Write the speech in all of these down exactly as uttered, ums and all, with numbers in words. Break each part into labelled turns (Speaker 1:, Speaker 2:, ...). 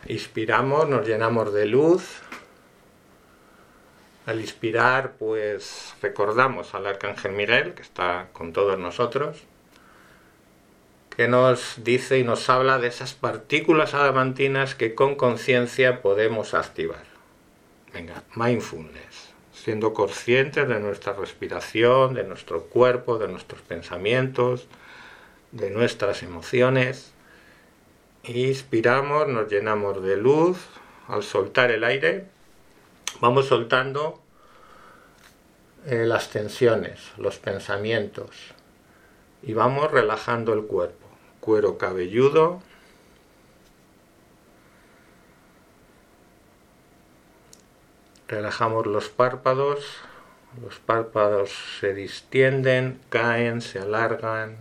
Speaker 1: Inspiramos, nos llenamos de luz. Al inspirar, pues recordamos al Arcángel Miguel, que está con todos nosotros, que nos dice y nos habla de esas partículas adamantinas que con conciencia podemos activar. Venga, mindfulness, siendo conscientes de nuestra respiración, de nuestro cuerpo, de nuestros pensamientos, de nuestras emociones. Inspiramos, nos llenamos de luz. Al soltar el aire, vamos soltando eh, las tensiones, los pensamientos, y vamos relajando el cuerpo, cuero cabelludo, relajamos los párpados, los párpados se distienden, caen, se alargan.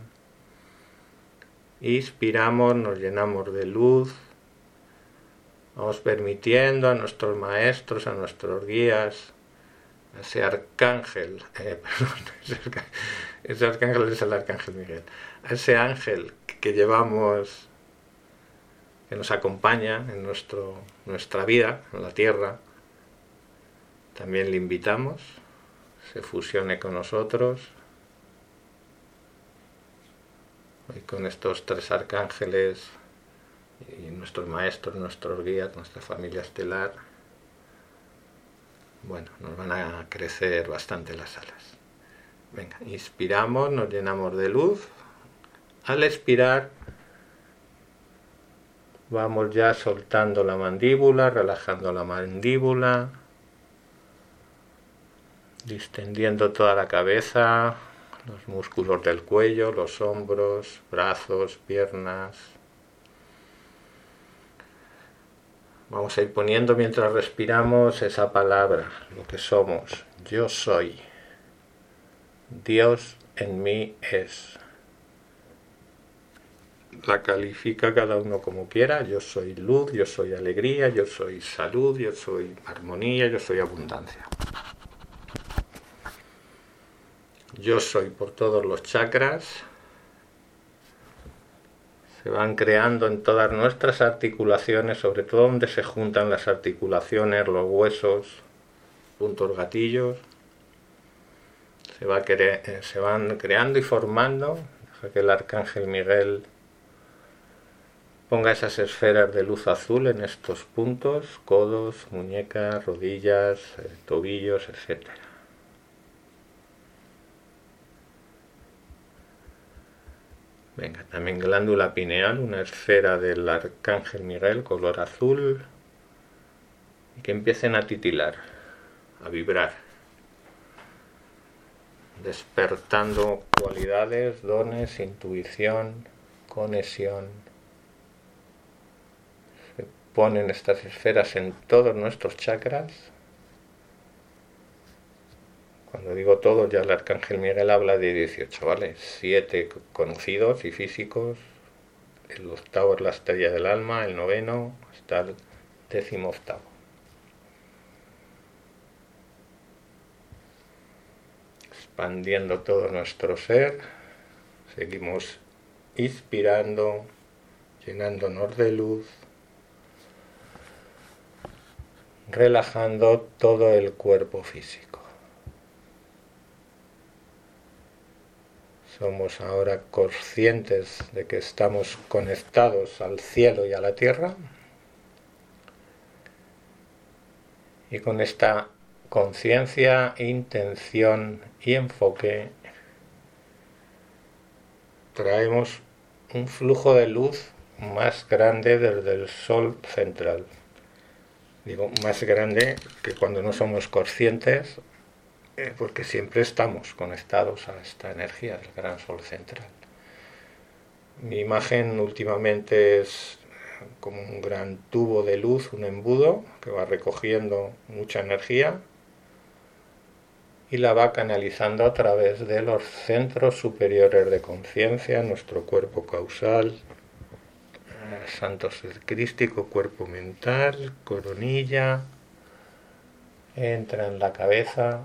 Speaker 1: Inspiramos, nos llenamos de luz. Vamos permitiendo a nuestros maestros, a nuestros guías, a ese arcángel, eh, perdón, ese, ese arcángel es el Arcángel Miguel, a ese ángel que llevamos, que nos acompaña en nuestro, nuestra vida, en la tierra. También le invitamos, se fusione con nosotros. Y con estos tres arcángeles y nuestros maestros, nuestros guías, nuestra familia estelar, bueno, nos van a crecer bastante las alas. Venga, inspiramos, nos llenamos de luz. Al expirar, vamos ya soltando la mandíbula, relajando la mandíbula, distendiendo toda la cabeza, los músculos del cuello, los hombros, brazos, piernas. Vamos a ir poniendo mientras respiramos esa palabra, lo que somos. Yo soy. Dios en mí es. La califica cada uno como quiera. Yo soy luz, yo soy alegría, yo soy salud, yo soy armonía, yo soy abundancia. Yo soy por todos los chakras. Se van creando en todas nuestras articulaciones, sobre todo donde se juntan las articulaciones, los huesos, puntos gatillos. Se, va cre- se van creando y formando. Deja que el Arcángel Miguel ponga esas esferas de luz azul en estos puntos, codos, muñecas, rodillas, eh, tobillos, etcétera. Venga, también glándula pineal, una esfera del Arcángel Miguel, color azul, y que empiecen a titilar, a vibrar, despertando cualidades, dones, intuición, conexión. Se ponen estas esferas en todos nuestros chakras. Cuando digo todo, ya el Arcángel Miguel habla de dieciocho, ¿vale? Siete conocidos y físicos, el octavo es la estrella del alma, el noveno hasta el décimo octavo. Expandiendo todo nuestro ser, seguimos inspirando, llenándonos de luz, relajando todo el cuerpo físico. Somos ahora conscientes de que estamos conectados al cielo y a la tierra, y con esta conciencia, intención y enfoque traemos un flujo de luz más grande desde el sol central. Digo más grande que cuando no somos conscientes, porque siempre estamos conectados a esta energía del gran sol central. Mi imagen últimamente es como un gran tubo de luz, un embudo que va recogiendo mucha energía y la va canalizando a través de los centros superiores de conciencia, nuestro cuerpo causal, santo ser crístico, cuerpo mental, coronilla, entra en la cabeza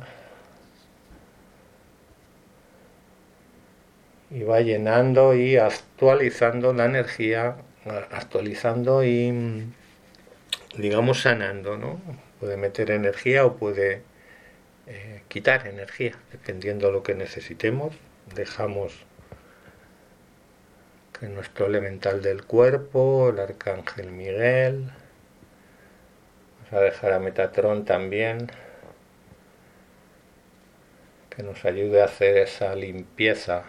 Speaker 1: y va llenando y actualizando la energía, actualizando y digamos, sanando, ¿no? Puede meter energía o puede eh, quitar energía, dependiendo de lo que necesitemos. Dejamos que nuestro elemental del cuerpo, el arcángel Miguel, vamos a dejar a Metatrón también, que nos ayude a hacer esa limpieza.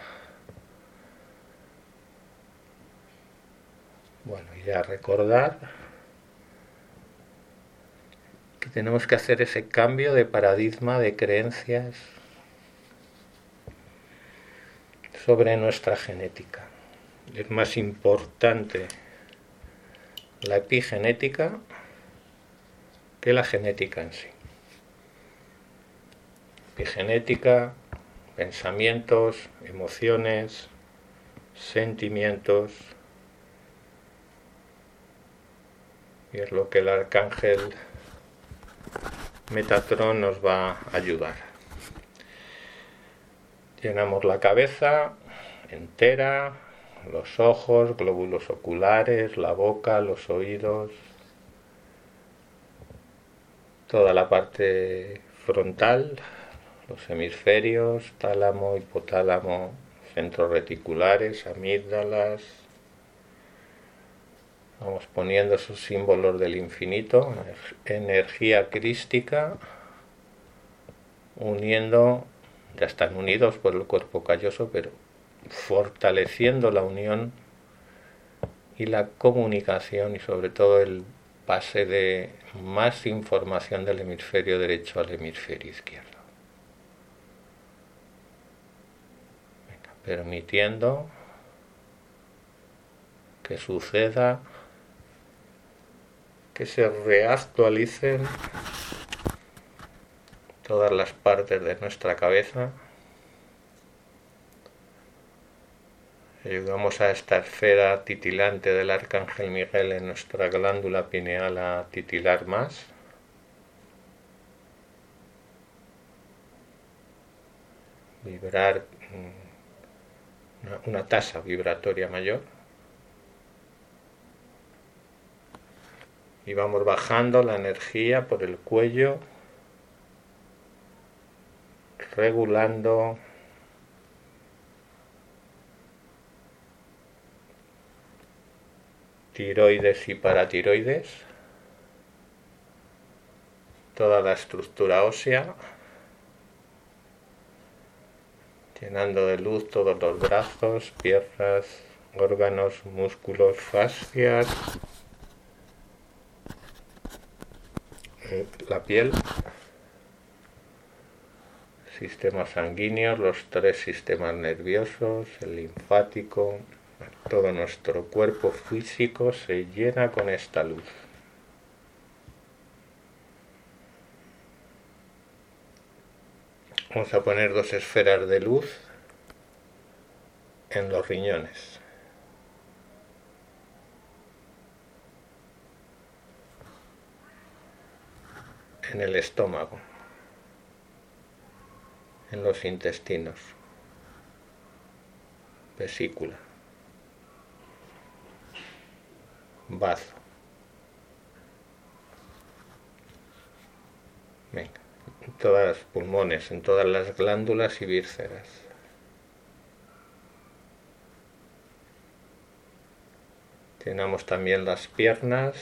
Speaker 1: Bueno, y ya recordar que tenemos que hacer ese cambio de paradigma de creencias sobre nuestra genética. Es más importante la epigenética que la genética en sí. Epigenética, pensamientos, emociones, sentimientos, y es lo que el arcángel Metatrón nos va a ayudar. Llenamos la cabeza entera, los ojos, glóbulos oculares, la boca, los oídos, toda la parte frontal, los hemisferios, tálamo, hipotálamo, centros reticulares, amígdalas. Vamos poniendo esos símbolos del infinito, energía crística, uniendo, ya están unidos por el cuerpo calloso, pero fortaleciendo la unión y la comunicación y sobre todo el pase de más información del hemisferio derecho al hemisferio izquierdo. Venga, permitiendo que suceda, que se reactualicen todas las partes de nuestra cabeza. Ayudamos a esta esfera titilante del arcángel Miguel en nuestra glándula pineal a titilar más. Vibrar una, una tasa vibratoria mayor. Y vamos bajando la energía por el cuello, regulando tiroides y paratiroides, toda la estructura ósea, llenando de luz todos los brazos, piernas, órganos, músculos, fascias, la piel, sistemas sanguíneos, los tres sistemas nerviosos, el linfático. Todo nuestro cuerpo físico se llena con esta luz. Vamos a poner dos esferas de luz en los riñones. En el estómago. En los intestinos. Vesícula. Bazo. Venga, en todas las pulmones, en todas las glándulas y vísceras. Llenamos también las piernas.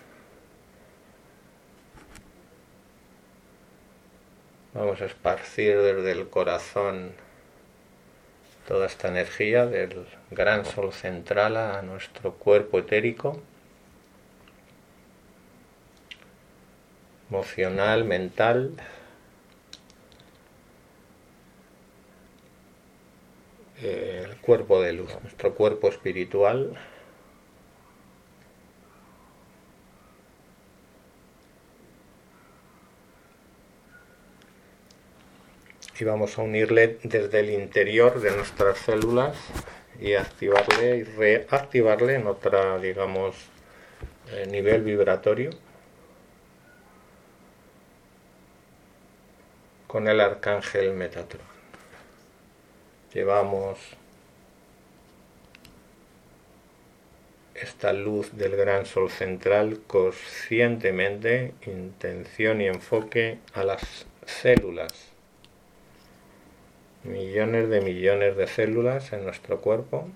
Speaker 1: Vamos a esparcir desde el corazón toda esta energía del gran sol central a nuestro cuerpo etérico, emocional, mental, eh, el cuerpo de luz, nuestro cuerpo espiritual. Y vamos a unirle desde el interior de nuestras células y activarle y reactivarle en otra, digamos, eh, nivel vibratorio con el arcángel Metatrón. Llevamos esta luz del gran sol central conscientemente, intención y enfoque a las células. Millones de millones de células en nuestro cuerpo.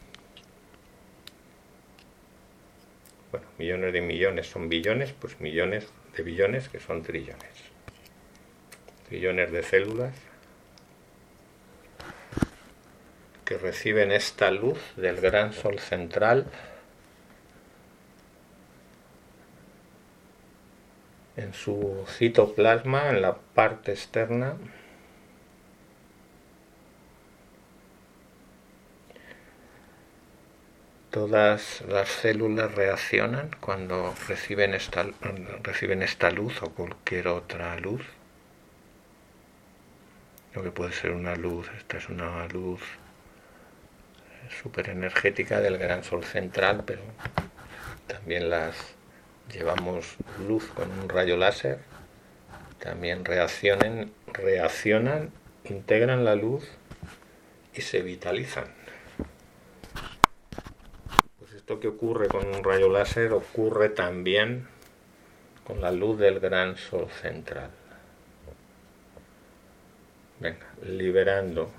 Speaker 1: Bueno, millones de millones son billones, pues millones de billones que son trillones. Trillones de células que reciben esta luz del gran sol central en su citoplasma, en la parte externa. Todas las células reaccionan cuando reciben esta, reciben esta luz o cualquier otra luz. Lo que puede ser una luz, esta es una luz súper energética del gran sol central, pero también las llevamos luz con un rayo láser. También reaccionan, reaccionan, integran la luz y se vitalizan. Esto que ocurre con un rayo láser ocurre también con la luz del gran sol central. Venga, liberando,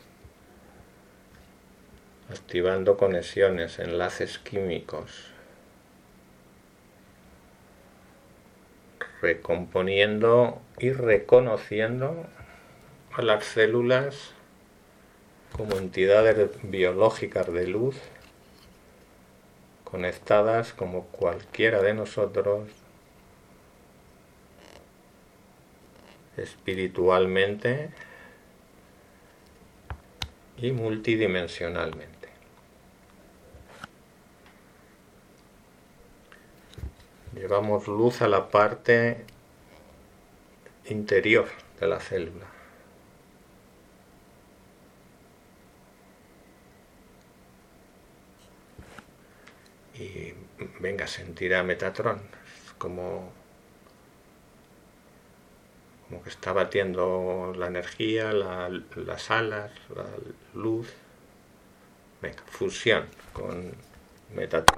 Speaker 1: activando conexiones, enlaces químicos, recomponiendo y reconociendo a las células como entidades biológicas de luz, conectadas como cualquiera de nosotros espiritualmente y multidimensionalmente. Llevamos luz a la parte interior de la célula. Y venga, sentir a Metatron, es como, como que está batiendo la energía, la, las alas, la luz. Venga, fusión con Metatron.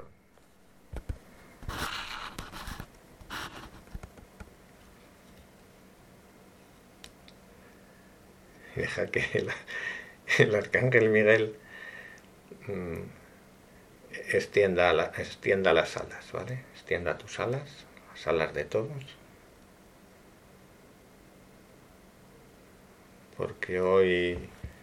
Speaker 1: Deja que el, el arcángel Miguel mmm, extienda, la, extienda las alas, ¿vale? Extienda tus alas, las alas de todos. Porque hoy,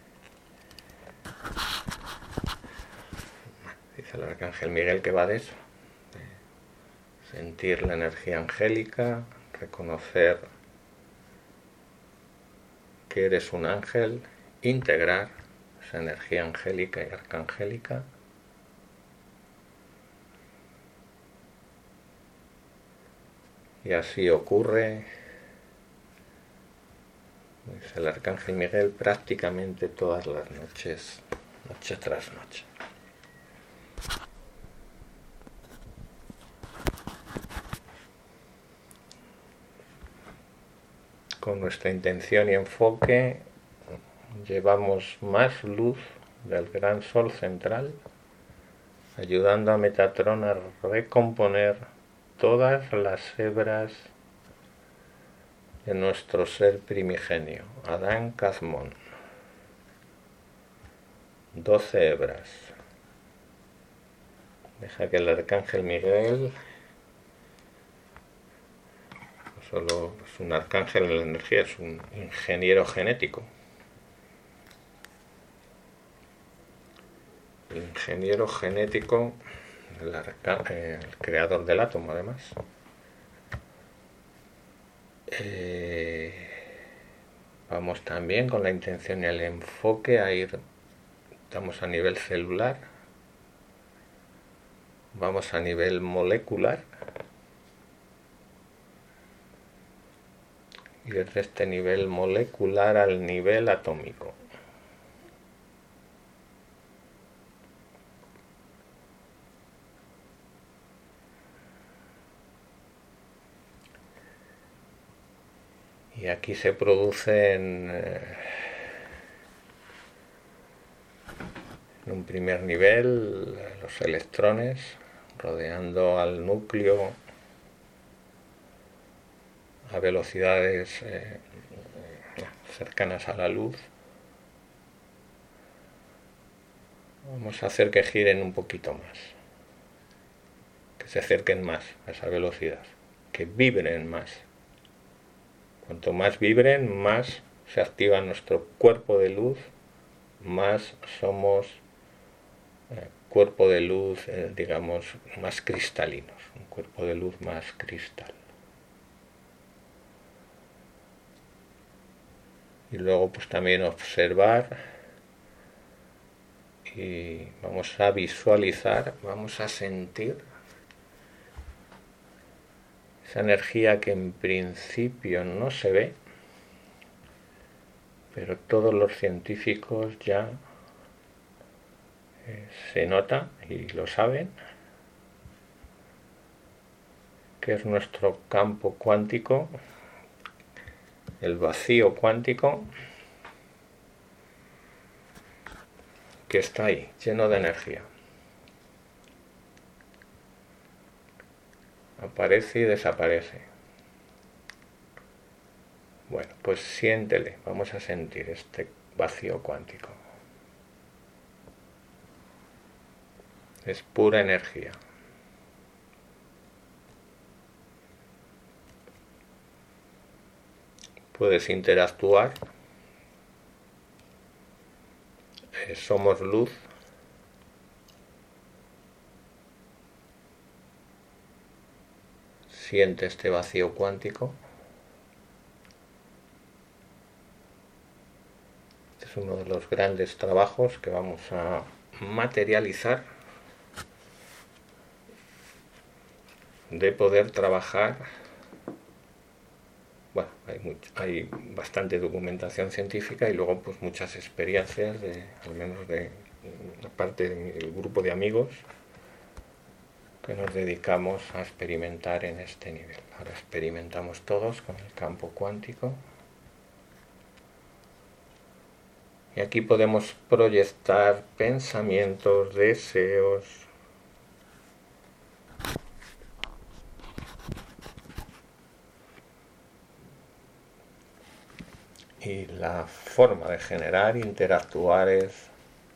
Speaker 1: dice el arcángel Miguel que va de eso, de sentir la energía angélica, reconocer que eres un ángel, integrar esa energía angélica y arcangélica. Y así ocurre, dice el arcángel Miguel, prácticamente todas las noches, noche tras noche. Con nuestra intención y enfoque llevamos más luz del gran sol central, ayudando a Metatron a recomponer todas las hebras de nuestro ser primigenio, Adán Kazmón. Doce hebras. Deja que el arcángel Miguel, no solo es un arcángel en la energía, es un ingeniero genético. El ingeniero genético, el, eh, el creador del átomo, además. Eh, vamos también con la intención y el enfoque a ir, estamos a nivel celular, vamos a nivel molecular, y desde este nivel molecular al nivel atómico. Y aquí se producen eh, en un primer nivel los electrones, rodeando al núcleo a velocidades eh, cercanas a la luz. Vamos a hacer que giren un poquito más, que se acerquen más a esa velocidad, que vibren más. Cuanto más vibren, más se activa nuestro cuerpo de luz, más somos eh, cuerpo de luz, eh, digamos, más cristalinos, un cuerpo de luz más cristal. Y luego pues también observar y vamos a visualizar, vamos a sentir esa energía que en principio no se ve, pero todos los científicos ya eh, se nota y lo saben, que es nuestro campo cuántico, el vacío cuántico, que está ahí, lleno de energía. Aparece y desaparece. Bueno, pues siéntele, vamos a sentir este vacío cuántico. Es pura energía. Puedes interactuar. Eh, somos luz. Siente este vacío cuántico. Este es uno de los grandes trabajos que vamos a materializar, de poder trabajar. Bueno, hay, mucho, hay bastante documentación científica y luego pues muchas experiencias, de, al menos de parte del grupo de amigos que nos dedicamos a experimentar en este nivel. Ahora experimentamos todos con el campo cuántico. Y aquí podemos proyectar pensamientos, deseos, y la forma de generar, interactuar es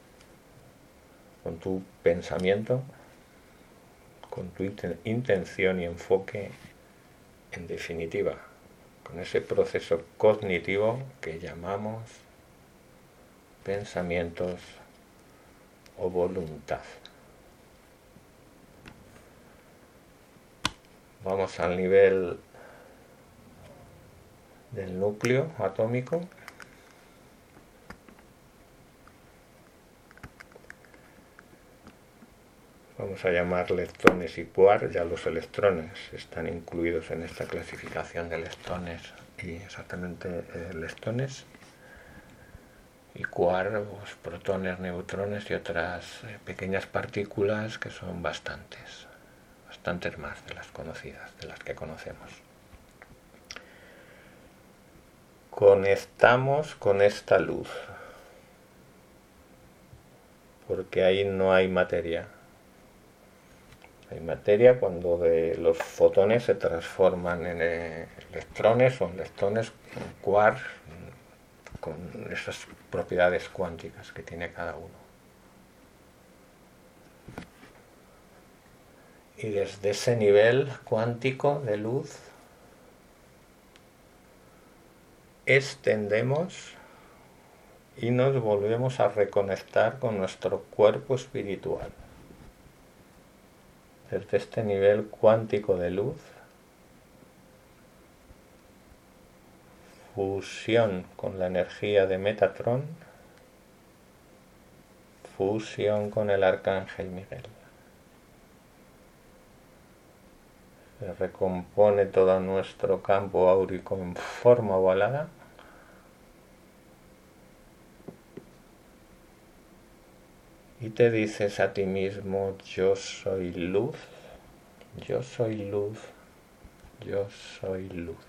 Speaker 1: con tu pensamiento, con tu intención y enfoque, en definitiva, con ese proceso cognitivo que llamamos pensamientos o voluntad. Vamos al nivel del núcleo atómico. Vamos a llamar leptones y quark. Ya los electrones están incluidos en esta clasificación de leptones y exactamente eh, leptones. Y quark, pues, protones, neutrones y otras eh, pequeñas partículas que son bastantes, bastantes más de las conocidas, de las que conocemos. Conectamos con esta luz, porque ahí no hay materia. Hay materia cuando de los fotones se transforman en eh, electrones o en leptones, en quark, con esas propiedades cuánticas que tiene cada uno. Y desde ese nivel cuántico de luz extendemos y nos volvemos a reconectar con nuestro cuerpo espiritual. Desde este nivel cuántico de luz, fusión con la energía de Metatron, fusión con el Arcángel Miguel. Se recompone todo nuestro campo áurico en forma ovalada. Y te dices a ti mismo, yo soy luz, yo soy luz, yo soy luz.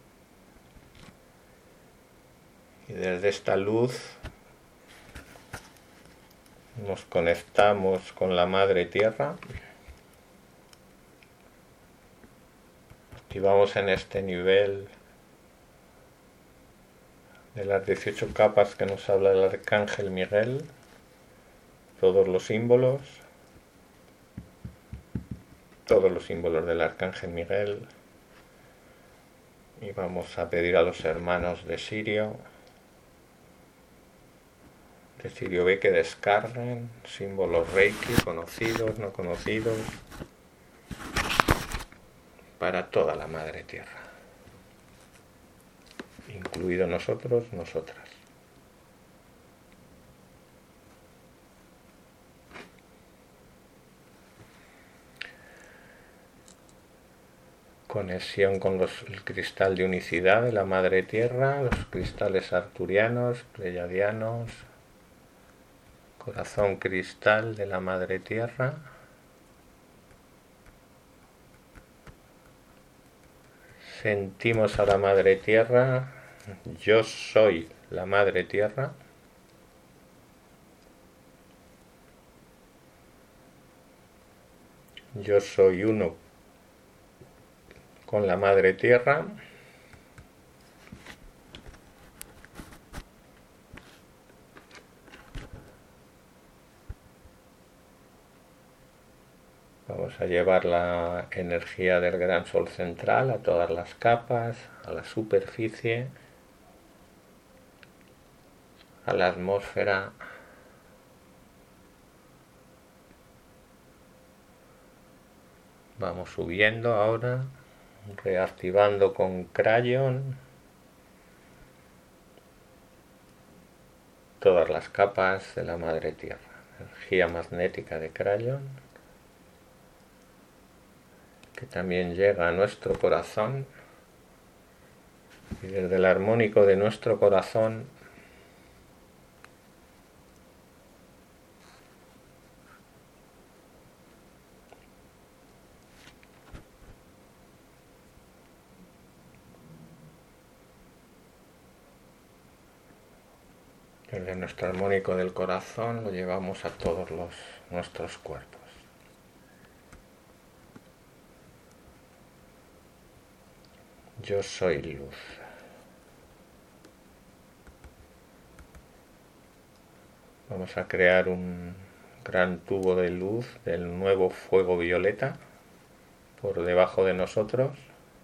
Speaker 1: Y desde esta luz nos conectamos con la Madre Tierra. Activamos en este nivel de las dieciocho capas que nos habla el Arcángel Miguel, todos los símbolos, todos los símbolos del Arcángel Miguel, y vamos a pedir a los hermanos de Sirio, de Sirio B, que descarguen símbolos Reiki, conocidos, no conocidos, para toda la Madre Tierra, incluido nosotros, nosotras. Conexión con los, el cristal de unicidad de la Madre Tierra, los cristales arturianos, pleyadianos, corazón cristal de la Madre Tierra. Sentimos a la Madre Tierra. Yo soy la Madre Tierra. Yo soy uno con la Madre Tierra. Vamos a llevar la energía del gran sol central a todas las capas, a la superficie, a la atmósfera. Vamos subiendo ahora, reactivando con Crayon todas las capas de la Madre Tierra. Energía magnética de Crayon, que también llega a nuestro corazón, y desde el armónico de nuestro corazón desde nuestro armónico del corazón lo llevamos a todos los, nuestros cuerpos. Yo soy luz. Vamos a crear un gran tubo de luz del nuevo fuego violeta por debajo de nosotros.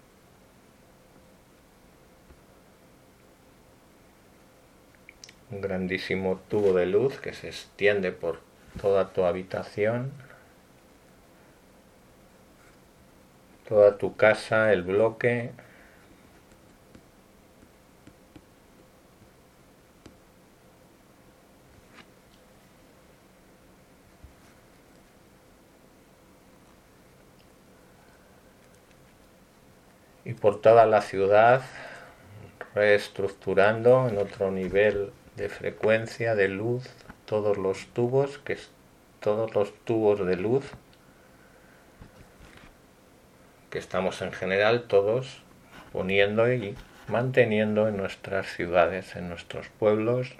Speaker 1: Un grandísimo tubo de luz que se extiende por toda tu habitación, toda tu casa, el bloque. Y por toda la ciudad, reestructurando en otro nivel de frecuencia, de luz, todos los tubos, que es, todos los tubos de luz que estamos en general todos poniendo y manteniendo en nuestras ciudades, en nuestros pueblos.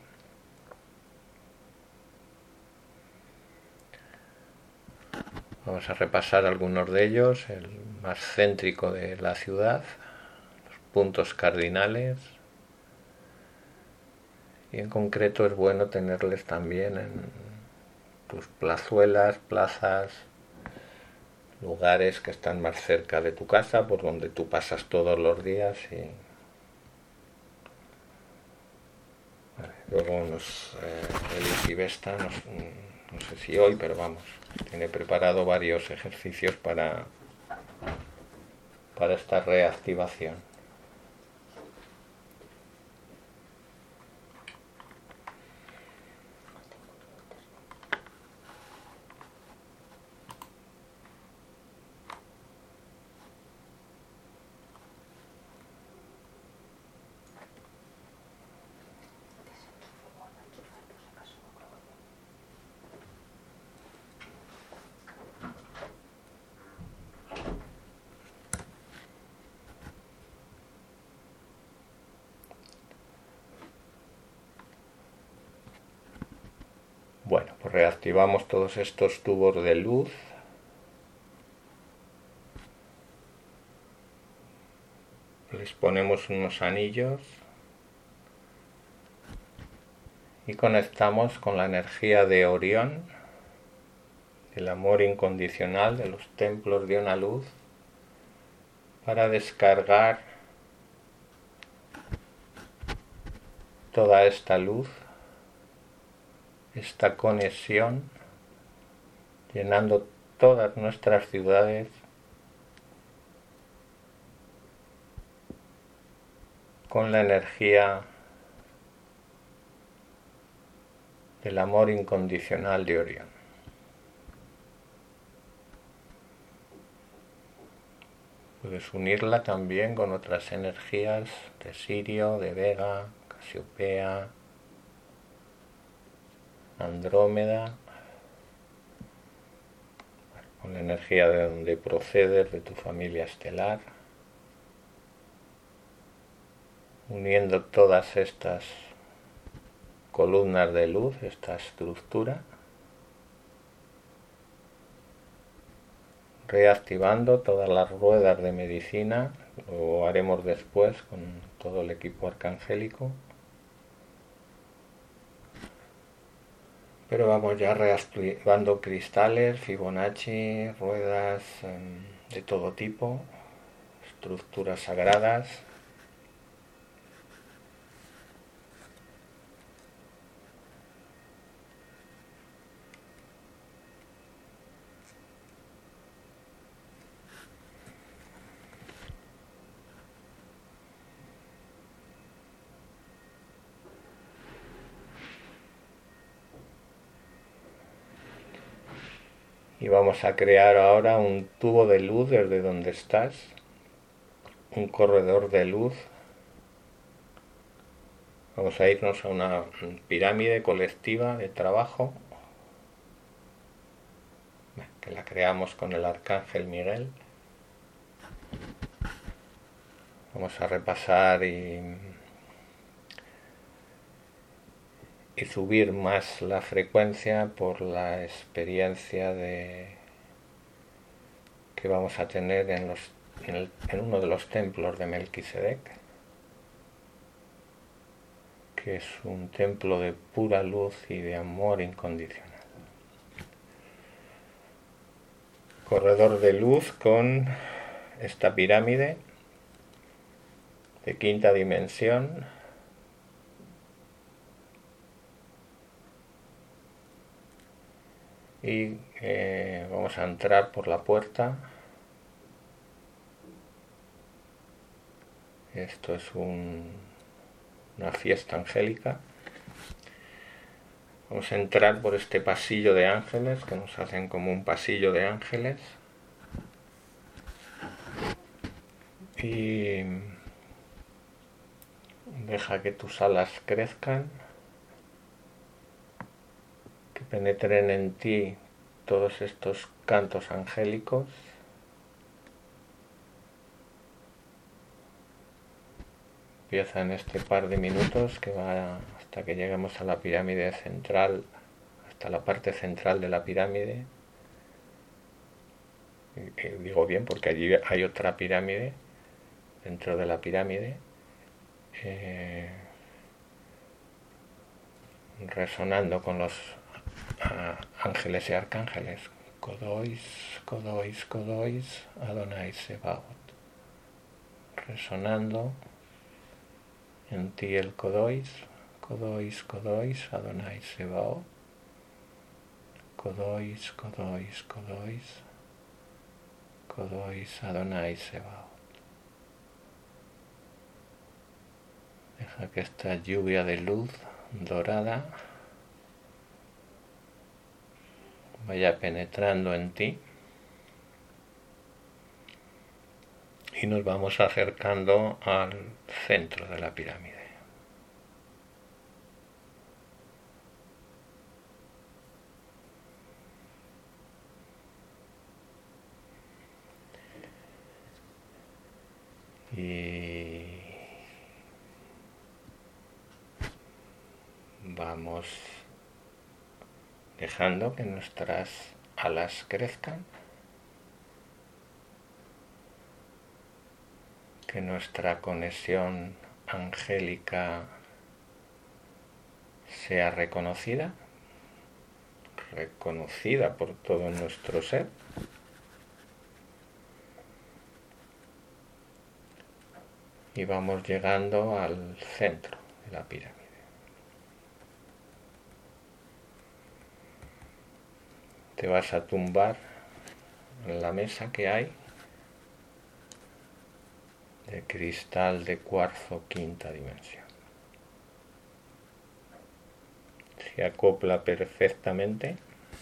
Speaker 1: Vamos a repasar algunos de ellos, el más céntrico de la ciudad, los puntos cardinales. Y en concreto es bueno tenerles también en tus plazuelas, plazas, lugares que están más cerca de tu casa, por donde tú pasas todos los días. Y vale, luego nos, eh, Elis y Vesta, nos, no sé si hoy, pero vamos, tiene preparado varios ejercicios para, para esta reactivación. Pues reactivamos todos estos tubos de luz. Les ponemos unos anillos y conectamos con la energía de Orión, del amor incondicional, de los templos de una luz, para descargar toda esta luz, esta conexión, llenando todas nuestras ciudades con la energía del amor incondicional de Orión. Puedes unirla también con otras energías de Sirio, de Vega, Casiopea, Andrómeda, con la energía de donde procedes, de tu familia estelar, uniendo todas estas columnas de luz, esta estructura, reactivando todas las ruedas de medicina. Lo haremos después con todo el equipo arcangélico, pero vamos ya reactivando cristales, Fibonacci, ruedas de todo tipo, estructuras sagradas. Y vamos a crear ahora un tubo de luz desde donde estás, un corredor de luz. Vamos a irnos a una pirámide colectiva de trabajo, que la creamos con el Arcángel Miguel. Vamos a repasar y, y subir más la frecuencia por la experiencia de, que vamos a tener en, los, en, el, en uno de los templos de Melquisedec, que es un templo de pura luz y de amor incondicional. Corredor de luz con esta pirámide de quinta dimensión, y eh, vamos a entrar por la puerta. Esto es un, una fiesta angélica. Vamos a entrar por este pasillo de ángeles, que nos hacen como un pasillo de ángeles, y deja que tus alas crezcan, que penetren en ti todos estos cantos angélicos. Empieza en este par de minutos que va hasta que lleguemos a la pirámide central, hasta la parte central de la pirámide. Y digo bien porque allí hay otra pirámide dentro de la pirámide, eh, resonando con los uh, ángeles y arcángeles. Kodois, Kodois, Kodois, Adonai Sebaot. Resonando en ti el Kodois, Kodois, Kodois, Adonai Sebaot. Kodois, Kodois, Kodois, Kodois, Adonai Sebaot. Deja que esta lluvia de luz dorada vaya penetrando en ti y nos vamos acercando al centro de la pirámide. Y vamos dejando que nuestras alas crezcan, que nuestra conexión angélica sea reconocida, reconocida por todo nuestro ser. Y vamos llegando al centro de la pirámide. Te vas a tumbar en la mesa que hay de cristal de cuarzo quinta dimensión. Se acopla perfectamente.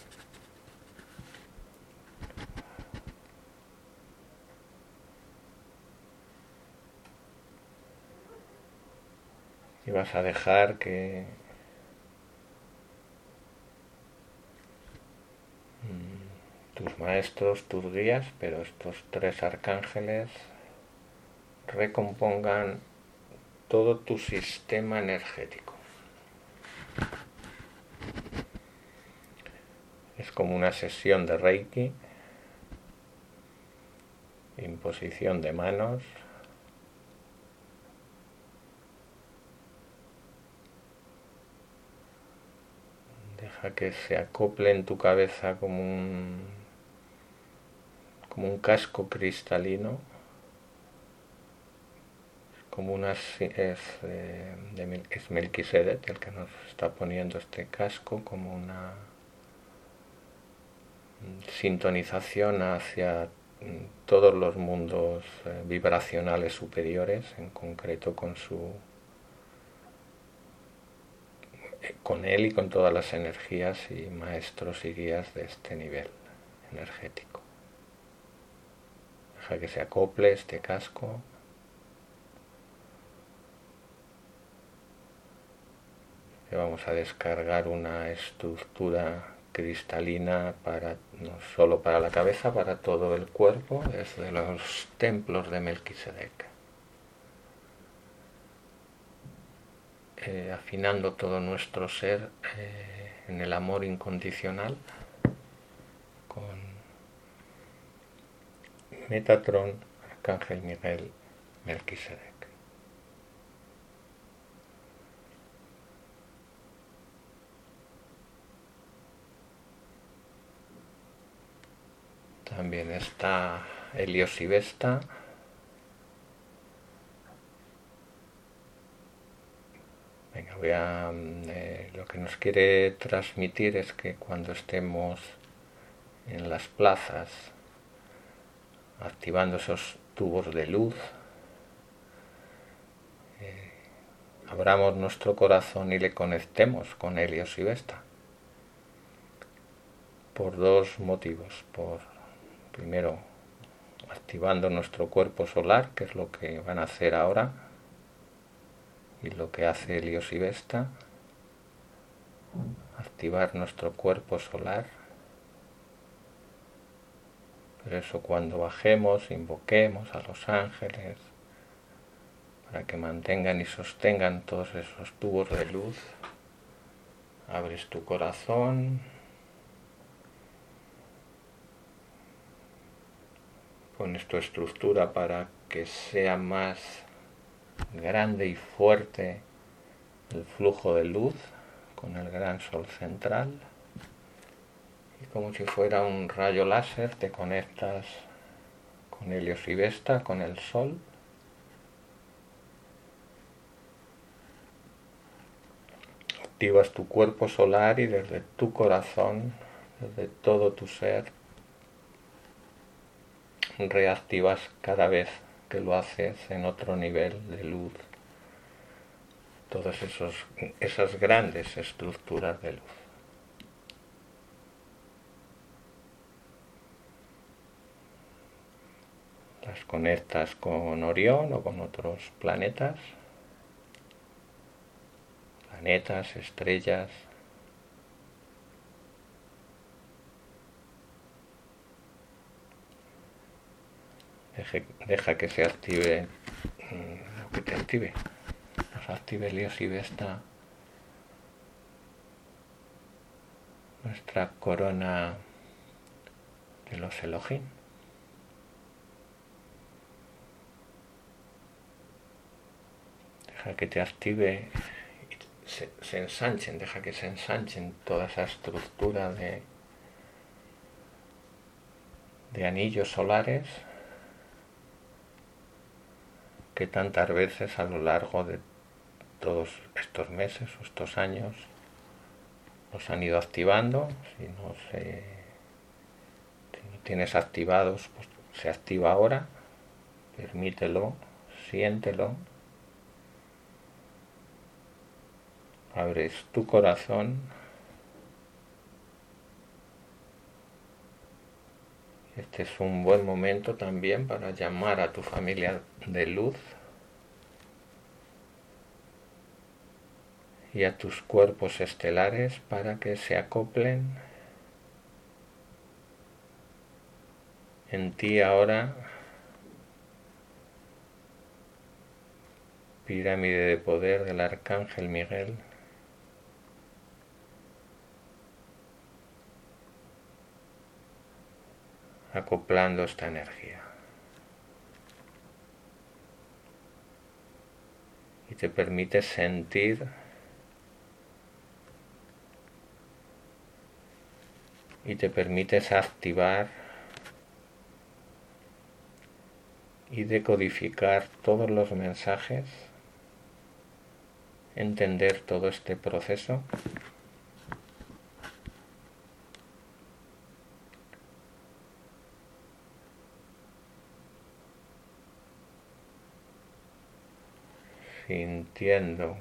Speaker 1: Y vas a dejar que mmm, tus maestros, tus guías, pero estos tres arcángeles recompongan todo tu sistema energético. Es como una sesión de Reiki, imposición de manos, deja que se acople en tu cabeza como un, como un casco cristalino, como una es, eh, de, es Melquisedec el que nos está poniendo este casco, como una sintonización hacia todos los mundos eh, vibracionales superiores, en concreto con su con él y con todas las energías y maestros y guías de este nivel energético. Deja que se acople este casco. Y vamos a descargar una estructura cristalina para no solo para la cabeza, para todo el cuerpo, desde los templos de Melquisedec. Eh, afinando todo nuestro ser eh, en el amor incondicional con Metatron, Arcángel Miguel, Melquisedec. También está Helios y Vesta. Venga, voy a, eh, lo que nos quiere transmitir es que cuando estemos en las plazas activando esos tubos de luz, eh, abramos nuestro corazón y le conectemos con Helios y Vesta. Por dos motivos. Por, primero, activando nuestro cuerpo solar, que es lo que van a hacer ahora, y lo que hace Helios y Vesta, activar nuestro cuerpo solar. Por eso cuando bajemos, invoquemos a los ángeles para que mantengan y sostengan todos esos tubos de luz. Abres tu corazón, pones tu estructura para que sea más grande y fuerte el flujo de luz con el gran sol central, y como si fuera un rayo láser te conectas con Helios y Vesta, con el sol. Activas tu cuerpo solar y desde tu corazón, desde todo tu ser, reactivas cada vez que lo haces en otro nivel de luz todas esos, esas grandes estructuras de luz. Las conectas con Orión o con otros planetas, planetas, estrellas. Deje, deja que se active mmm, lo que te active. Nos active Helios y Vesta. nuestra corona de los Elohim. Deja que te active y se, se ensanchen, deja que se ensanchen toda esa estructura de, de anillos solares que tantas veces a lo largo de todos estos meses o estos años los han ido activando. Si no, se, si no tienes activados, pues se activa ahora. Permítelo, siéntelo. Abres tu corazón. Este es un buen momento también para llamar a tu familia de luz y a tus cuerpos estelares para que se acoplen en ti ahora. Pirámide de poder del Arcángel Miguel. Acoplando esta energía. Y te permite sentir y te permites activar y decodificar todos los mensajes, entender todo este proceso. Sintiendo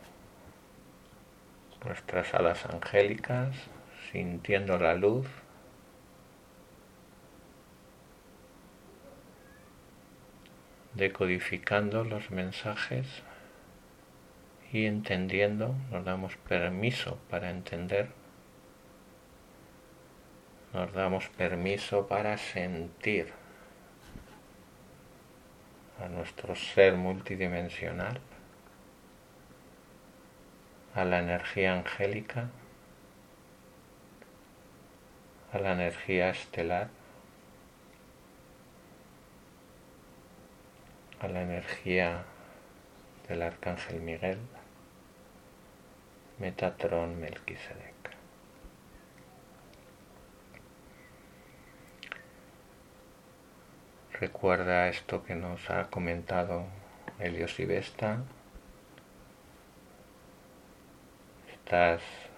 Speaker 1: nuestras alas angélicas, sintiendo la luz, decodificando los mensajes y entendiendo, nos damos permiso para entender, nos damos permiso para sentir a nuestro ser multidimensional, a la energía angélica, a la energía estelar, a la energía del Arcángel Miguel, Metatrón, Melquisedec. Recuerda esto que nos ha comentado Helios y Vesta. Estás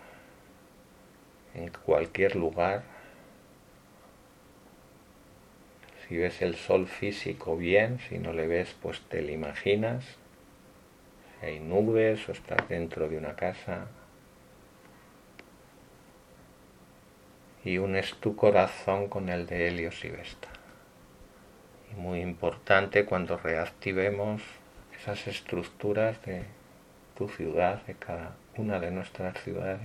Speaker 1: en cualquier lugar. Si ves el sol físico, bien. Si no le ves, pues te lo imaginas. Si hay nubes o estás dentro de una casa. Y unes tu corazón con el de Helios y Vesta. Y muy importante cuando reactivemos esas estructuras de tu ciudad, de cada una de nuestras ciudades,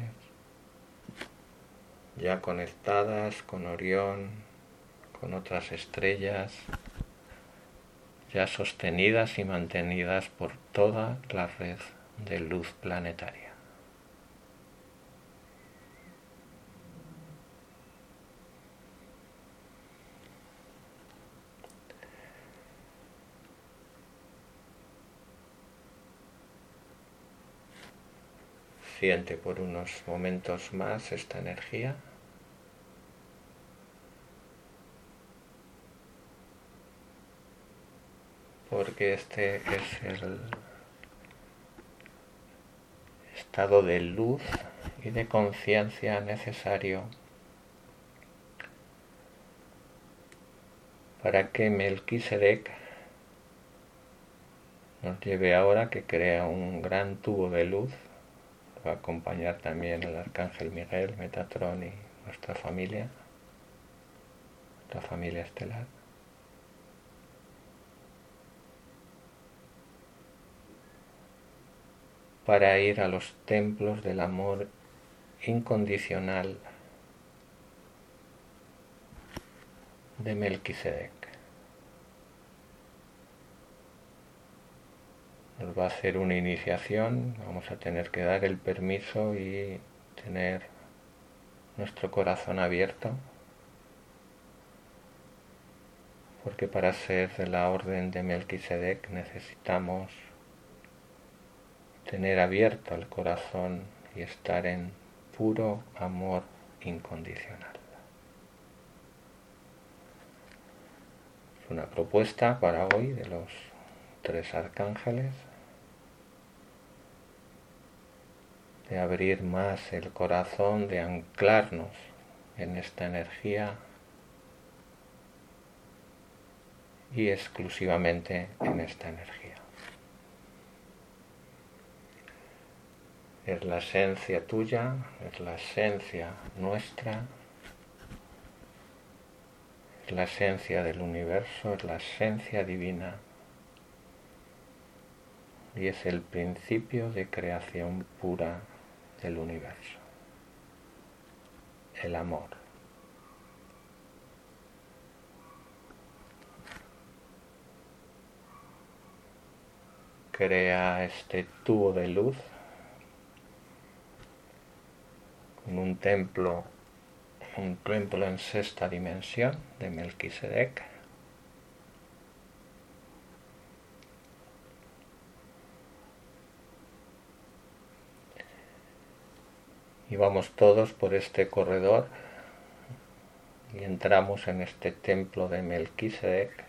Speaker 1: ya conectadas con Orión, con otras estrellas, ya sostenidas y mantenidas por toda la red de luz planetaria. Siente por unos momentos más esta energía. Porque este es el estado de luz y de conciencia necesario para que Melquisedec nos lleve ahora, que crea un gran tubo de luz. Va a acompañar también el Arcángel Miguel, Metatrón y nuestra familia, nuestra familia estelar. Para ir a los templos del amor incondicional de Melquisedec. Nos va a hacer una iniciación, vamos a tener que dar el permiso y tener nuestro corazón abierto, porque para ser de la orden de Melquisedec necesitamos tener abierto el corazón y estar en puro amor incondicional. Es una propuesta para hoy de los tres arcángeles de abrir más el corazón, de anclarnos en esta energía y exclusivamente en esta energía. Es la esencia tuya, es la esencia nuestra, es la esencia del universo, es la esencia divina y es el principio de creación pura del universo, el amor. Crea este tubo de luz con un templo, un templo en sexta dimensión de Melquisedec. Y vamos todos por este corredor y entramos en este templo de Melquisedec.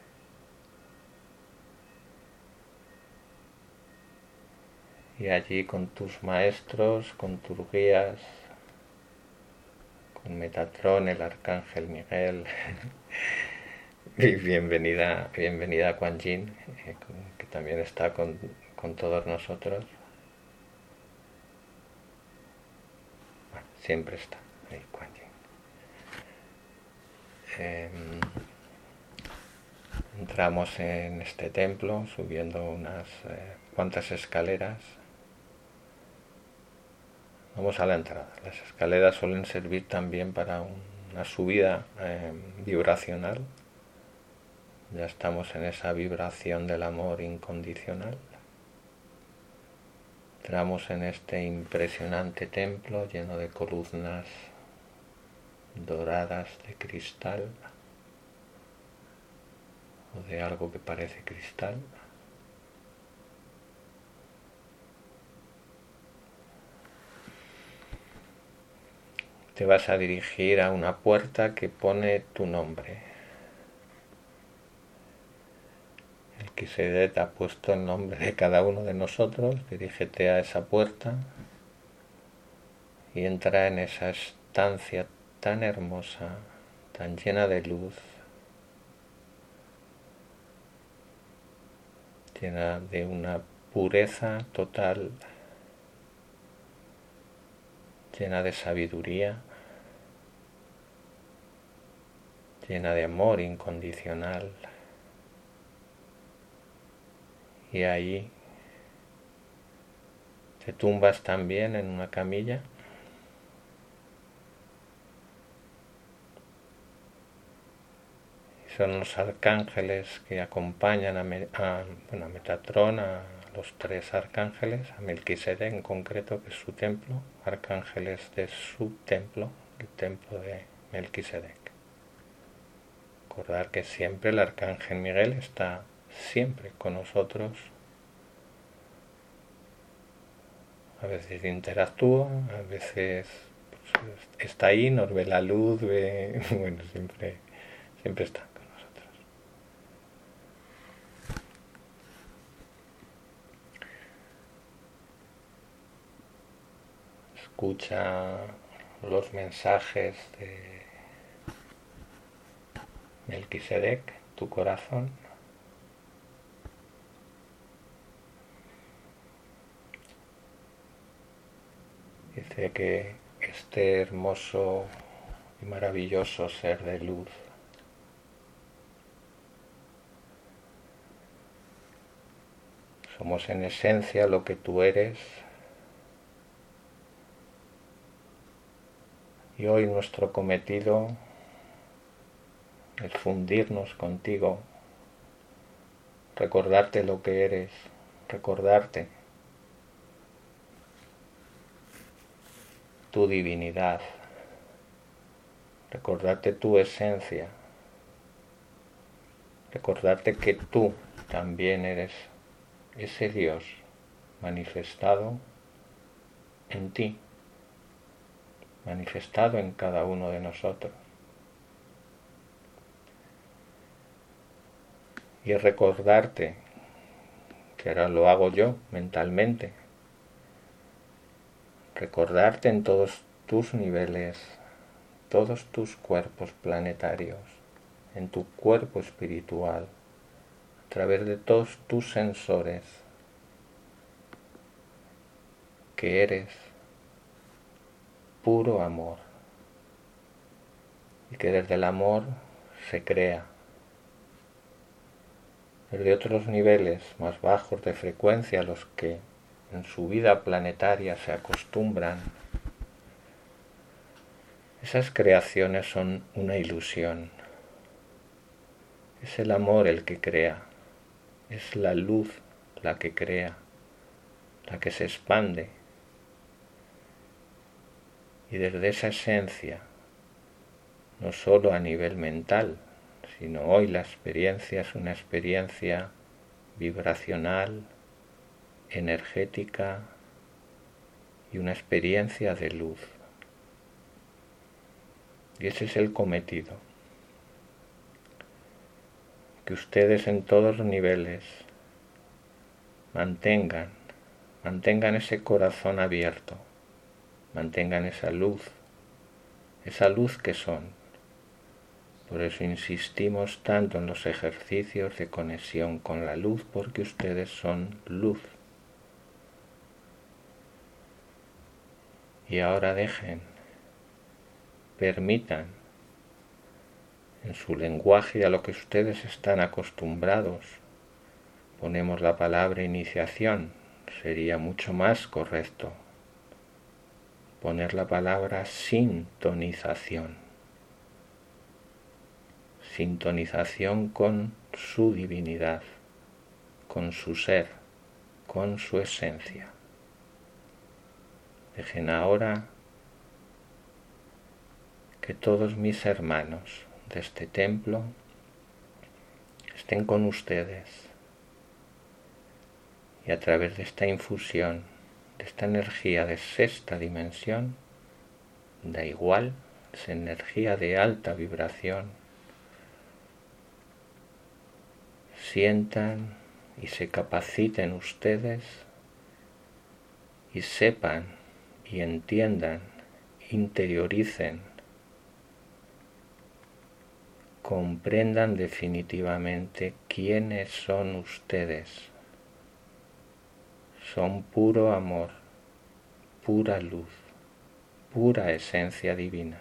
Speaker 1: Y allí con tus maestros, con tus guías, con Metatrón, el arcángel Miguel, y bienvenida, bienvenida Kuan Yin, eh, que también está con, con todos nosotros. Bueno, siempre está ahí Kuan Yin. Eh, entramos en este templo subiendo unas eh, cuantas escaleras. Vamos a la entrada. Las escaleras suelen servir también para una subida eh, vibracional. Ya estamos en esa vibración del amor incondicional. Entramos en este impresionante templo lleno de columnas doradas de cristal o de algo que parece cristal. Te vas a dirigir a una puerta que pone tu nombre. Melquisedec ha puesto el nombre de cada uno de nosotros. Dirígete a esa puerta y entra en esa estancia tan hermosa, tan llena de luz, llena de una pureza total, llena de sabiduría, llena de amor incondicional. Y ahí te tumbas también en una camilla. Y son los arcángeles que acompañan a, a, bueno, a Metatrón, a los tres arcángeles, a Melquisedec en concreto, que es su templo, arcángeles de su templo, el templo de Melquisedec. Recordar que siempre el arcángel Miguel está siempre con nosotros. A veces interactúa, a veces pues, está ahí, nos ve la luz, ve, bueno, siempre, siempre está con nosotros. Escucha los mensajes de Melquisedec, tu corazón. Dice que este hermoso y maravilloso ser de luz somos en esencia lo que tú eres, y hoy nuestro cometido es fundirnos contigo, recordarte lo que eres, recordarte tu divinidad, recordarte tu esencia, recordarte que tú también eres ese Dios manifestado en ti, manifestado en cada uno de nosotros. Y recordarte, que ahora lo hago yo mentalmente, recordarte en todos tus niveles, todos tus cuerpos planetarios, en tu cuerpo espiritual, a través de todos tus sensores, que eres puro amor y que desde el amor se crea. Desde otros niveles más bajos de frecuencia a los que en su vida planetaria se acostumbran, esas creaciones son una ilusión. Es el amor el que crea, es la luz la que crea, la que se expande. Y desde esa esencia, no solo a nivel mental, sino hoy la experiencia es una experiencia vibracional, energética y una experiencia de luz. Y ese es el cometido. Que ustedes en todos los niveles mantengan, mantengan ese corazón abierto, mantengan esa luz, esa luz que son. Por eso insistimos tanto en los ejercicios de conexión con la luz, porque ustedes son luz. Y ahora dejen, permitan, en su lenguaje a lo que ustedes están acostumbrados, ponemos la palabra iniciación, sería mucho más correcto poner la palabra sintonización. Sintonización con su divinidad, con su ser, con su esencia. Dejen ahora que todos mis hermanos de este templo estén con ustedes y a través de esta infusión, de esta energía de sexta dimensión, da igual, es energía de alta vibración, sientan y se capaciten ustedes y sepan y entiendan, interioricen, comprendan definitivamente quiénes son ustedes. Son puro amor, pura luz, pura esencia divina.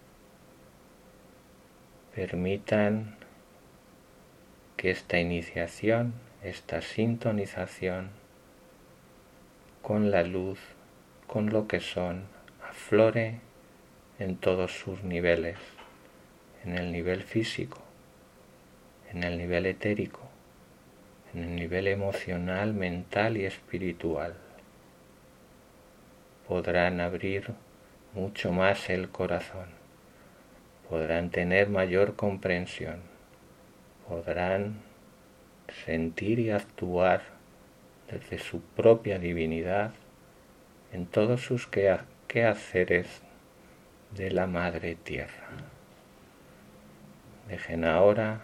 Speaker 1: Permitan que esta iniciación, esta sintonización con la luz, con lo que son, aflore en todos sus niveles, en el nivel físico, en el nivel etérico, en el nivel emocional, mental y espiritual. Podrán abrir mucho más el corazón, podrán tener mayor comprensión, podrán sentir y actuar desde su propia divinidad en todos sus quehaceres de la Madre Tierra. Dejen ahora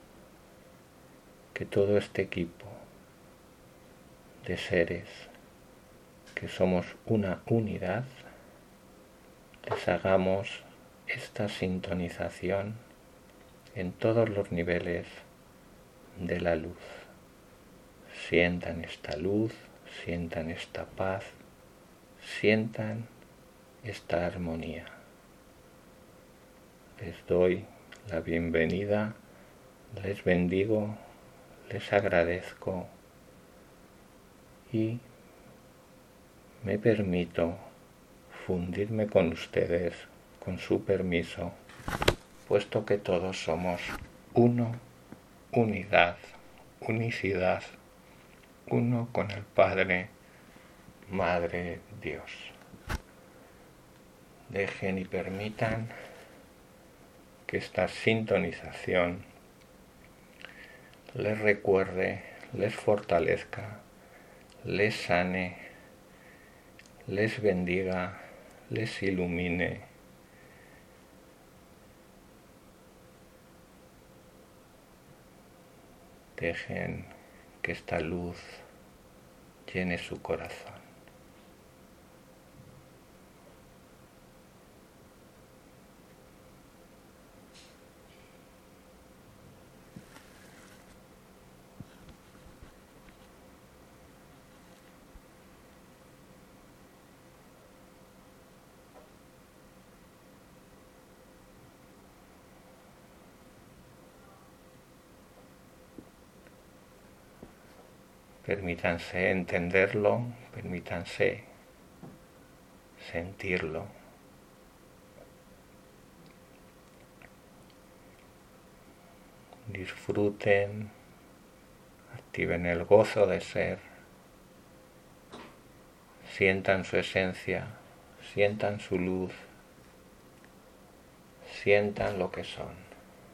Speaker 1: que todo este equipo de seres que somos una unidad, les hagamos esta sintonización en todos los niveles de la luz. Sientan esta luz, sientan esta paz, sientan esta armonía. Les doy la bienvenida, les bendigo, les agradezco y me permito fundirme con ustedes, con su permiso, puesto que todos somos uno, unidad, unicidad, uno con el Padre, Madre, Dios. Dejen y permitan que esta sintonización les recuerde, les fortalezca, les sane, les bendiga, les ilumine. Dejen que esta luz llene su corazón. Permítanse entenderlo, permítanse sentirlo. Disfruten, activen el gozo de ser, sientan su esencia, sientan su luz, sientan lo que son.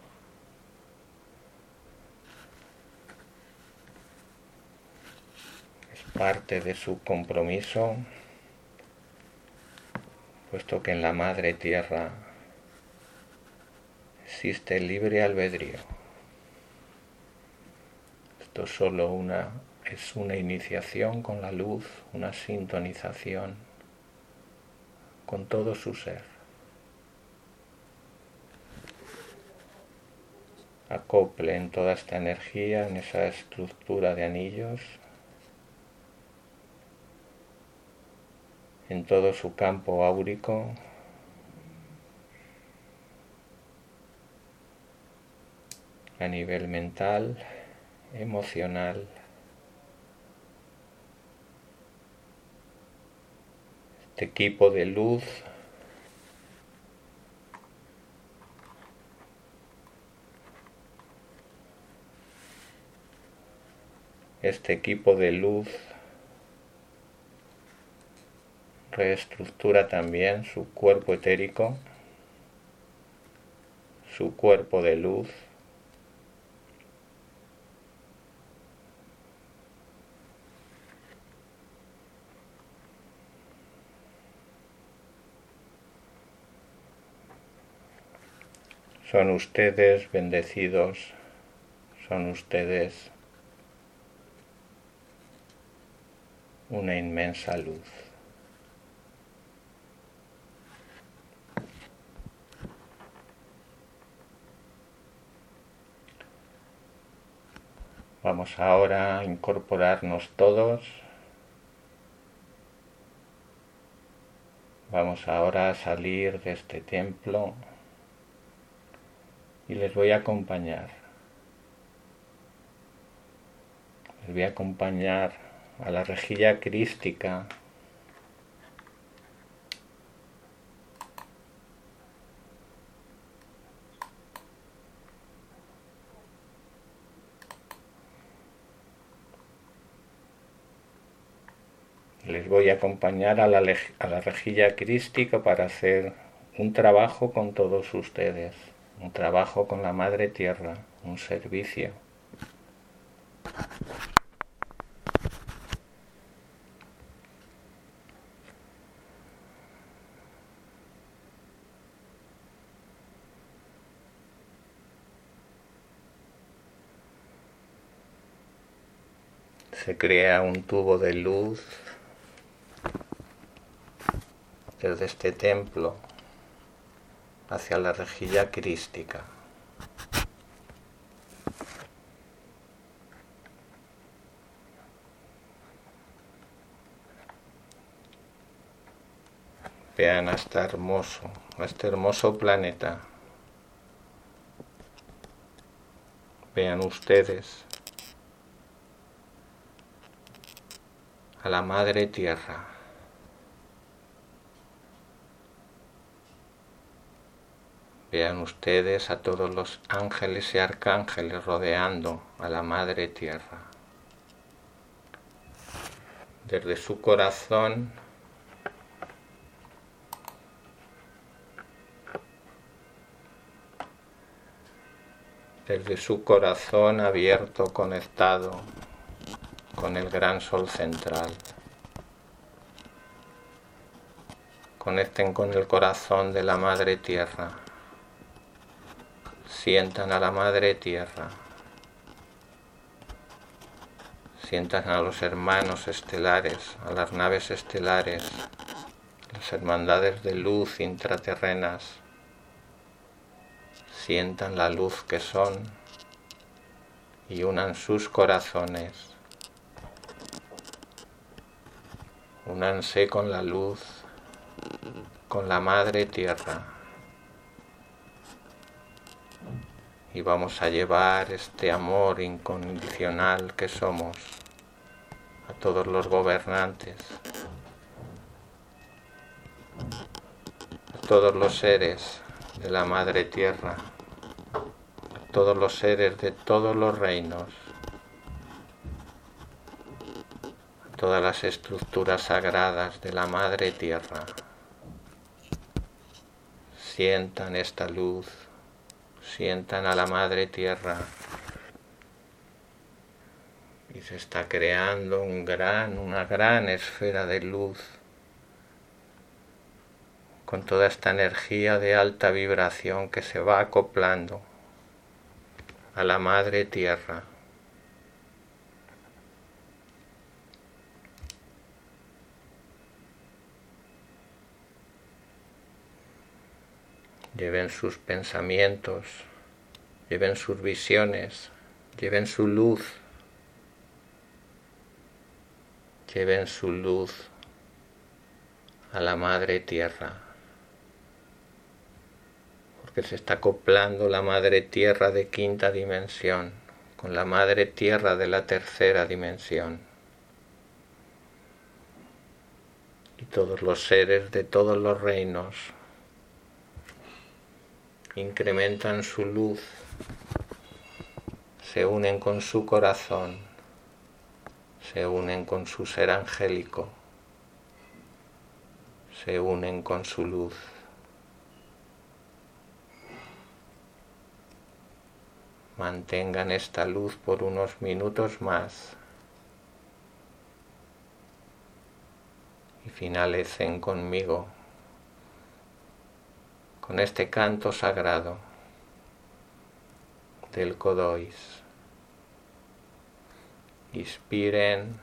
Speaker 1: Parte de su compromiso, puesto que en la Madre Tierra existe el libre albedrío. Esto solo una, es una iniciación con la luz, una sintonización con todo su ser. Acoplen toda esta energía en esa estructura de anillos, en todo su campo áurico, a nivel mental, emocional, este equipo de luz este equipo de luz reestructura también su cuerpo etérico, su cuerpo de luz, son ustedes bendecidos, son ustedes una inmensa luz. Vamos ahora a incorporarnos todos. Vamos ahora a salir de este templo y les voy a acompañar. Les voy a acompañar a la rejilla crística, les voy a acompañar a la, a la rejilla crística para hacer un trabajo con todos ustedes, un trabajo con la Madre Tierra, un servicio. Se crea un tubo de luz desde este templo hacia la rejilla crística. Vean a este hermoso, a este hermoso planeta. Vean ustedes a la Madre Tierra. Vean ustedes a todos los ángeles y arcángeles rodeando a la Madre Tierra. Desde su corazón desde su corazón abierto, conectado con el gran sol central. Conecten con el corazón de la Madre Tierra. Sientan a la Madre Tierra. Sientan a los hermanos estelares, a las naves estelares, las hermandades de luz intraterrenas. Sientan la luz que son y unan sus corazones. Únanse con la luz, con la Madre Tierra. Y vamos a llevar este amor incondicional que somos a todos los gobernantes, a todos los seres de la Madre Tierra, a todos los seres de todos los reinos, a todas las estructuras sagradas de la Madre Tierra. Sientan esta luz, sientan a la Madre Tierra. Y se está creando un gran, una gran esfera de luz con toda esta energía de alta vibración que se va acoplando a la Madre Tierra. Lleven sus pensamientos, lleven sus visiones, lleven su luz. Lleven su luz a la Madre Tierra, porque se está acoplando la Madre Tierra de quinta dimensión con la Madre Tierra de la tercera dimensión. Y todos los seres de todos los reinos incrementan su luz, se unen con su corazón, se unen con su ser angélico, se unen con su luz. Mantengan esta luz por unos minutos más y finalicen conmigo con este canto sagrado del Kodois. Inspiren,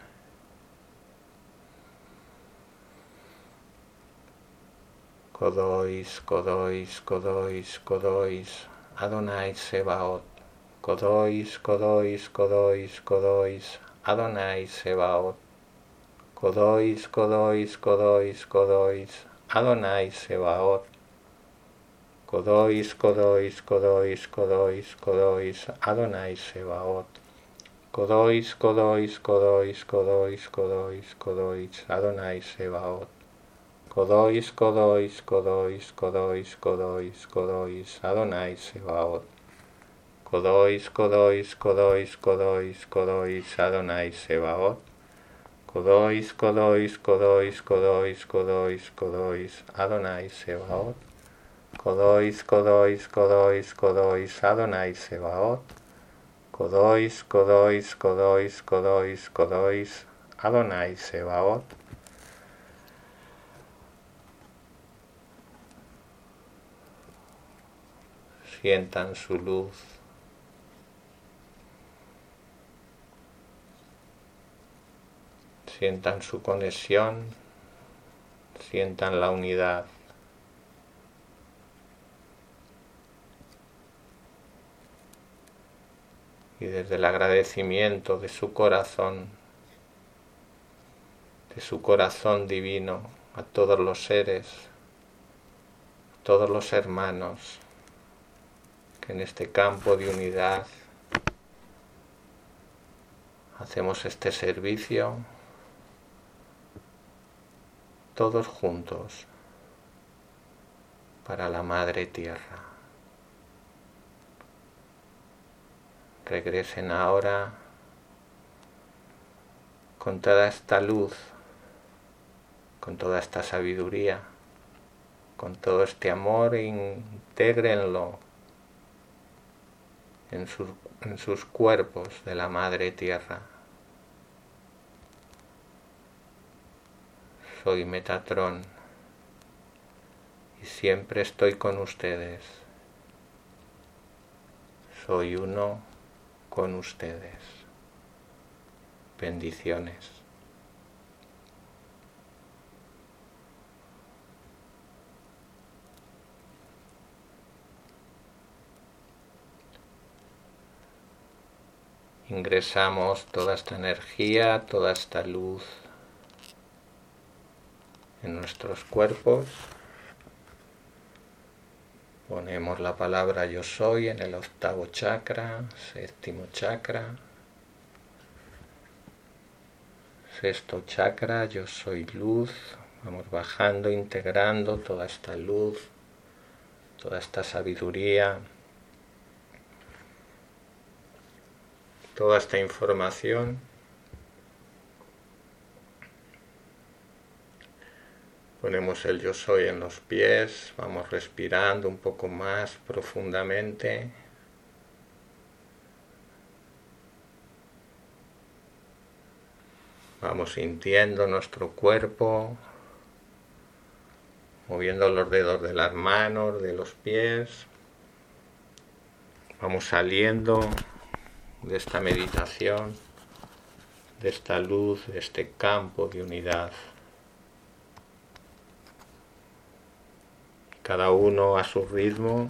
Speaker 1: Kodois, Kodois, Kodois, Kodois, Adonai Sebaot. Kodois, Kodois, Kodois, Kodois, Adonai Sebaot. Kodois, Kodois, Kodois, Kodois, Adonai Sebaot. Kodois, Kodois, Kodois, Kodois, Kodois, Adonai Sebaot. Kodois, Kodois, Kodois, Kodois, Kodois, Kodois, Adonai Sebaot. Kodois, Kodois, Kodois, Kodois, Kodois, Kodois, Adonai Sebaot. Kodois, Kodois, Kodois, Kodois, Kodois, Adonai Sebaot. Kodois, Kodois, Kodois, Kodois, Kodois, Kodois, Adonai Sebaot. Kodois, Kodois, Kodois, Kodois, Adonai Sebaot. Kodois, Kodois, Kodois, Kodois, Kodois, Adonai Sebaot. Sientan su luz. Sientan su conexión. Sientan la unidad. Y desde el agradecimiento de su corazón, de su corazón divino, a todos los seres, a todos los hermanos, que en este campo de unidad hacemos este servicio todos juntos para la Madre Tierra. Regresen ahora con toda esta luz, con toda esta sabiduría, con todo este amor, e intégrenlo en sus, en sus cuerpos de la Madre Tierra. Soy Metatron y siempre estoy con ustedes. Soy uno con ustedes. Bendiciones. Ingresamos toda esta energía, toda esta luz en nuestros cuerpos. Ponemos la palabra yo soy en el octavo chakra, séptimo chakra, sexto chakra, yo soy luz. Vamos bajando, integrando toda esta luz, toda esta sabiduría, toda esta información. Ponemos el yo soy en los pies, vamos respirando un poco más profundamente. Vamos sintiendo nuestro cuerpo, moviendo los dedos de las manos, de los pies. Vamos saliendo de esta meditación, de esta luz, de este campo de unidad. Cada uno a su ritmo,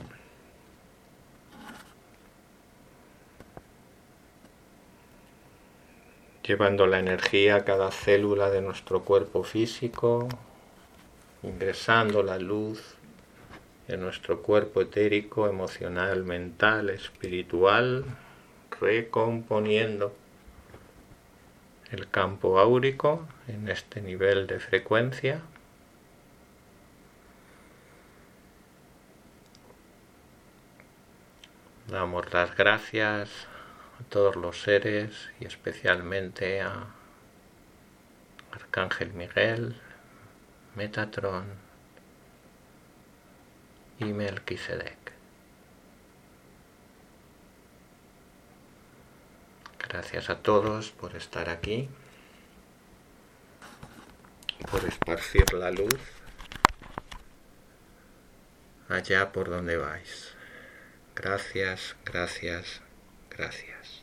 Speaker 1: llevando la energía a cada célula de nuestro cuerpo físico, ingresando la luz en nuestro cuerpo etérico, emocional, mental, espiritual, recomponiendo el campo áurico en este nivel de frecuencia. Damos las gracias a todos los seres y especialmente a Arcángel Miguel, Metatron y Melquisedec. Gracias a todos por estar aquí, por esparcir la luz allá por donde vais. Gracias, gracias, gracias.